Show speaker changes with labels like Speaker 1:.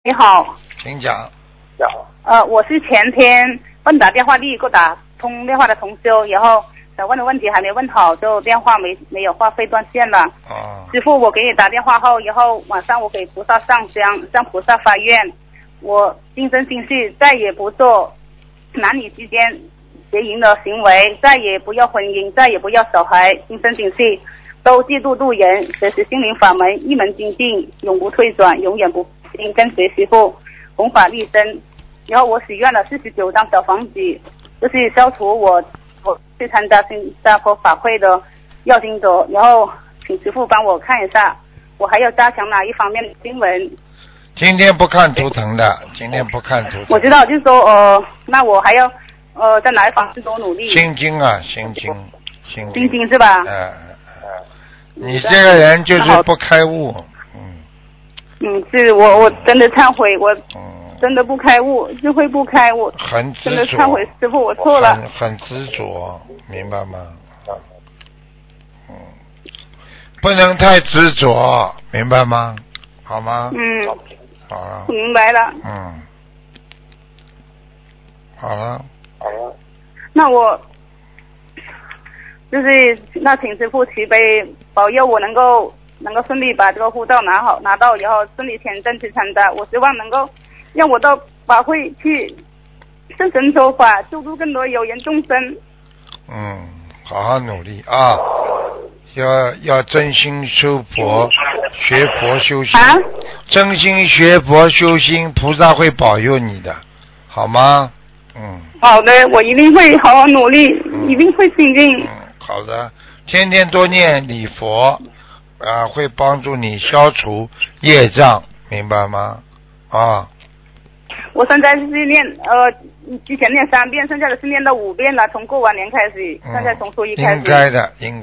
Speaker 1: 你好，
Speaker 2: 请讲。
Speaker 1: 我是前天问打电话给我打通电话的同修，然后想问的问题还没问好，就电话没有话费断线了。师父，我给你打电话后，然后晚上我给菩萨上香，向菩萨发愿，我今生今世再也不做男女之间结淫的行为，再也不要婚姻，再也不要小孩，今生今世都戒度度人，学习心灵法门，一门精进，永不退转，永远不跟随师父，弘法利生。然后我许愿了49张小房子，就是消除我去参加新加坡法会的要经者，然后请师父帮我看一下，我还要加强哪一方面的经文。
Speaker 2: 今天不看图腾的，今天不看图腾。
Speaker 1: 我知道，就是说那我还要在哪一方面多努力？
Speaker 2: 心经啊，心经
Speaker 1: 是吧？
Speaker 2: 你这个人就是不开悟。
Speaker 1: 是我真的忏悔，我真的不开悟，就会不开悟，
Speaker 2: 很执着，
Speaker 1: 真的忏悔，师父我错了。
Speaker 2: 很执着，明白吗？不能太执着，明白吗？好吗？好了。
Speaker 1: 明白了。
Speaker 2: 好了。
Speaker 1: 那我就是请师父慈悲保佑我能够顺利把这个护照拿到，然后顺利签证去参加。我希望能够让我到法会去圣神说法，救助更多有缘众生。
Speaker 2: 好好努力啊！要真心修佛，学佛修心。真心学佛修心，菩萨会保佑你的，好吗？
Speaker 1: 好的，我一定会好好努力，一定会精进。
Speaker 2: 好的，天天多念礼佛。会帮助你消除业障，明白吗？
Speaker 1: 我现在是念之前念3遍，剩下的是念到5遍了，从过完年开始，现在从初一开始。
Speaker 2: 应该的。